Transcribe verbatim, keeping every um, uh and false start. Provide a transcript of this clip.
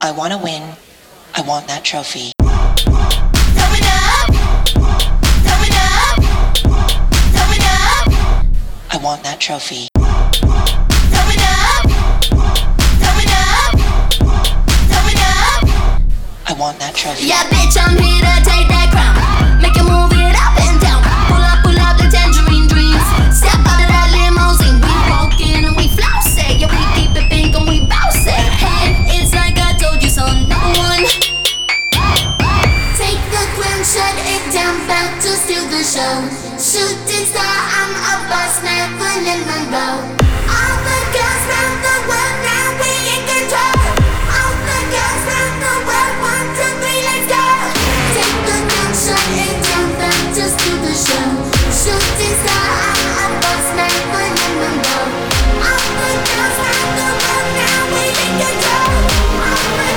I wanna win. I want that trophy. Throw it up, throw it up, throw it up. I want that trophy. Throw it up, throw it up, throw it up. I want that trophy. Yeah, bitch, I'm here to take